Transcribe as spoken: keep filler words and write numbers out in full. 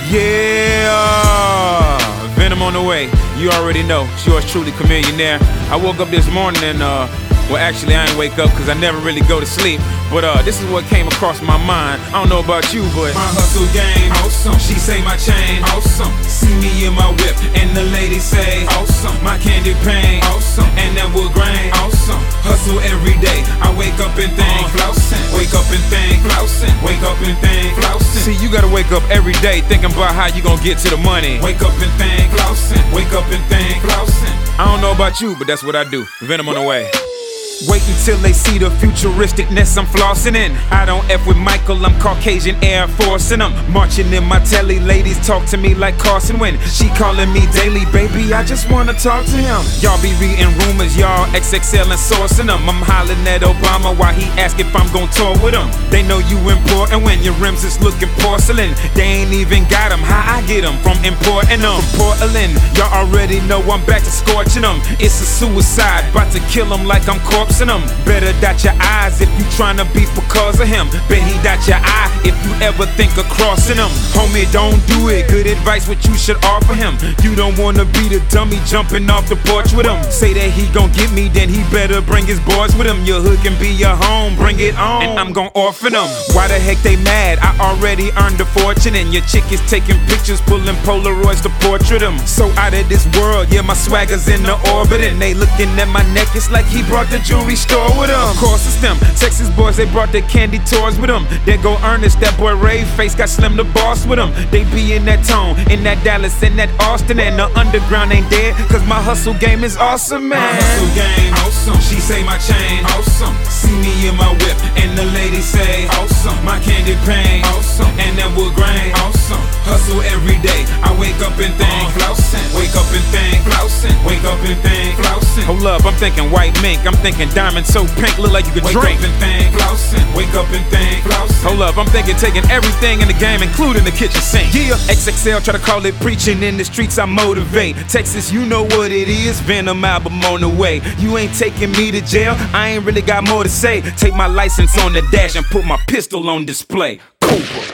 Yeah, Venom on the way. You already know. It's yours truly, Chamillionaire. I woke up this morning and uh, well, actually I ain't wake up because I never really go to sleep. But uh, this is what came across my mind. I don't know about you, but my hustle game, awesome. She say my chain, awesome. See me in my whip, and the ladies say, awesome. My candy paint, awesome. And that wood grain, awesome. Hustle every day. I wake up and think, floussin'. Wake up and think, floussin'. Wake up and think, floussin'. See, you gotta wake up every day thinking about how you gonna get to the money. Wake up and think, floussin'. Wake up and think, floussin'. I don't know about you, but that's what I do. Venom on the way. Wait until they see the futuristicness I'm flossing in. I don't F with Michael, I'm Caucasian Air Forcing them. Marching in my telly, ladies talk to me like Carson Wentz. She calling me daily, baby, I just wanna talk to him. Y'all be reading rumors, y'all X X L and sourcing them. I'm hollering at Obama while he ask if I'm gon' tour with him. They know you important when your rims is looking porcelain. They ain't even got them, how I get them? From importing them. From Portland, y'all already know I'm back to scorching them. It's a suicide, about to kill them like I'm corpse. Them. Better dot your eyes if you tryna beef because of him. Bet he dot your eye if you ever think of crossing him. Homie, don't do it. Good advice what you should offer him. You don't wanna be the dummy jumping off the porch with him. Say that he gon' get me, then he better bring his boys with him. Your hood can be your home, bring it on, and I'm gon' orphan them. Why the heck they mad? I already earned a fortune, and your chick is taking pictures, pulling Polaroids to portrait them. So out of this world, yeah, my swagger's in the orbit, and they looking at my neck, it's like he brought the jewelry store with them. Of course it's them, Texas boys, they brought their candy toys with them. There go Ernest, that boy Ray Face got Slim the Boss with them. They be in that tone, in that Dallas, in that Austin, and the underground ain't dead, cause my hustle game is awesome, man. My hustle game, awesome. She say my chain, awesome. See me in my whip, and the ladies say, awesome. My candy paint, awesome. And that wood grain, awesome. Hustle every day, I wake up and think, floussin'. Wake up and think, floussin'. Wake up and think, floussin'. Hold up, I'm thinking white mink, I'm thinking diamond so pink, look like you could Wake drink. Wake up and think, floussin'. Wake up and think, floussin'. Hold up, I'm thinking taking everything in the game, including the kitchen sink. Yeah, X X L, try to call it preaching. In the streets I motivate. Texas, you know what it is. Venom album on the way. You ain't taking me to jail, I ain't really got more to say. Take my license on the dash and put my pistol on display. Cobra.